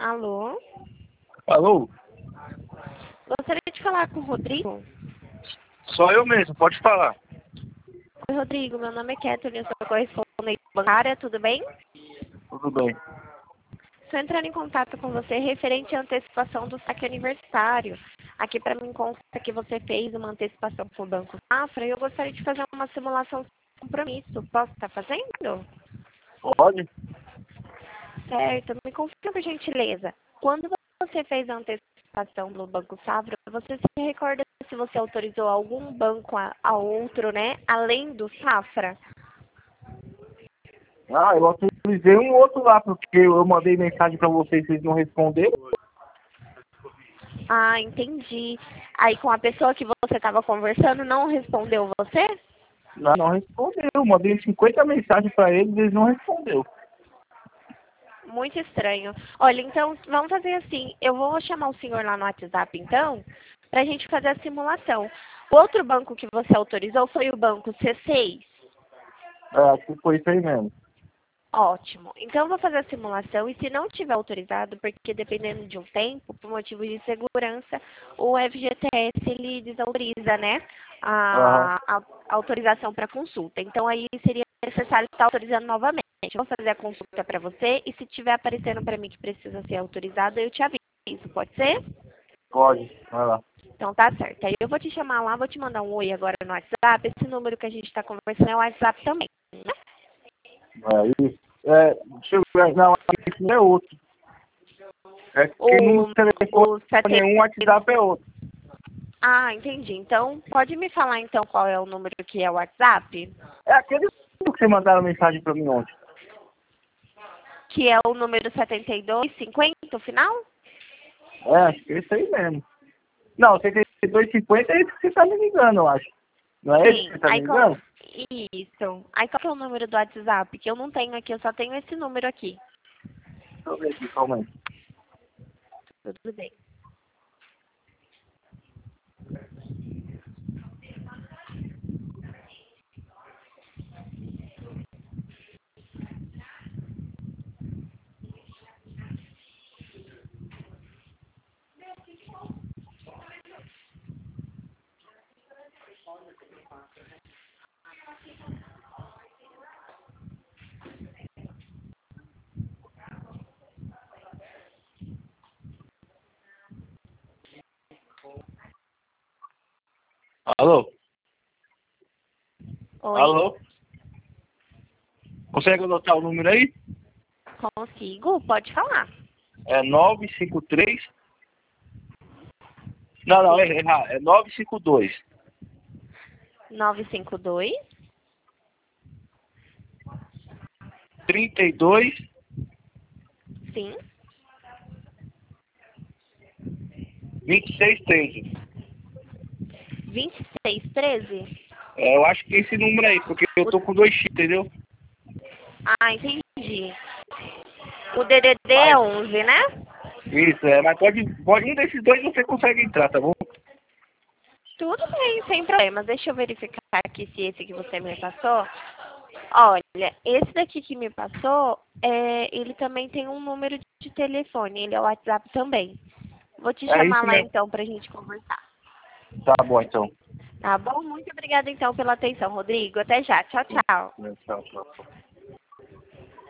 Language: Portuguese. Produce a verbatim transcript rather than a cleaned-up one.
Alô? Alô? Gostaria de falar com o Rodrigo? Só eu mesmo, pode falar. Oi, Rodrigo. Meu nome é Kathleen, eu sou correspondente bancária, tudo bem? Tudo bem. Estou entrando em contato com você referente à antecipação do saque aniversário. Aqui para mim consta que você fez uma antecipação com o Banco Safra e eu gostaria de fazer uma simulação de compromisso. Posso estar fazendo? Pode? Certo. Me confirma, por gentileza. Quando você fez a antecipação do Banco Safra, você se recorda se você autorizou algum banco a, a outro, né? Além do Safra? Ah, eu autorizei um outro lá, porque eu mandei mensagem pra vocês, vocês não responderam. Ah, entendi. Aí com a pessoa que você estava conversando não respondeu você? Não, não respondeu. Eu mandei cinquenta mensagens pra eles, eles não respondeu. Muito estranho. Olha, então vamos fazer assim. Eu vou chamar o senhor lá no WhatsApp, então, para a gente fazer a simulação. O outro banco que você autorizou foi o banco C seis? É, acho que foi isso aí mesmo. Ótimo. Então, eu vou fazer a simulação e se não tiver autorizado, porque dependendo de um tempo, por motivo de segurança, o F G T S ele desautoriza, né, Aham. a, a autorização para consulta. Então, aí seria necessário estar autorizando novamente. Eu vou fazer a consulta para você e se tiver aparecendo para mim que precisa ser autorizado, eu te aviso. Pode ser? Pode, vai lá. Então, tá certo. Aí eu vou te chamar lá, vou te mandar um oi agora no WhatsApp. Esse número que a gente está conversando é o WhatsApp também, né? Aí, é, deixa eu ver, não, esse não é outro. É que no O, telefone o é um, WhatsApp é outro. Ah, entendi. Então, pode me falar então qual é o número que é o WhatsApp? É aquele que você mandaram mensagem pra mim ontem. Que é o número setenta e dois cinquenta, o final? É, acho que é esse aí mesmo. Não, setenta e dois cinquenta é esse que você tá me ligando, eu acho. Não é esse que Sim. você tá me Aí qual... ligando? Isso. Aí qual que é o número do WhatsApp? Que eu não tenho aqui, eu só tenho esse número aqui. Deixa eu ver aqui, calma aí. Tudo bem. Alô? Oi? Alô? Consegue anotar o número aí? Consigo? Pode falar. É nove cinco três. Não, não, é Sim. errado. É nove cinco dois. nove cinco dois. trinta e dois. Sim. vinte e seis treze. vinte e seis treze. É, eu acho que é esse número aí, porque eu tô com dois X, entendeu? Ah, entendi. O D D D é Mas, onze, né? isso, é, mas pode, pode um desses dois você consegue entrar, tá bom? Tudo bem, sem problema. Deixa eu verificar aqui se esse que você me passou. Olha, esse daqui que me passou, é, ele também tem um número de telefone, ele é o WhatsApp também. Vou te É chamar isso lá mesmo. então pra gente conversar. Tá bom, então. Tá bom? Muito obrigada então pela atenção, Rodrigo. Até já. Tchau, tchau. Tchau, tchau.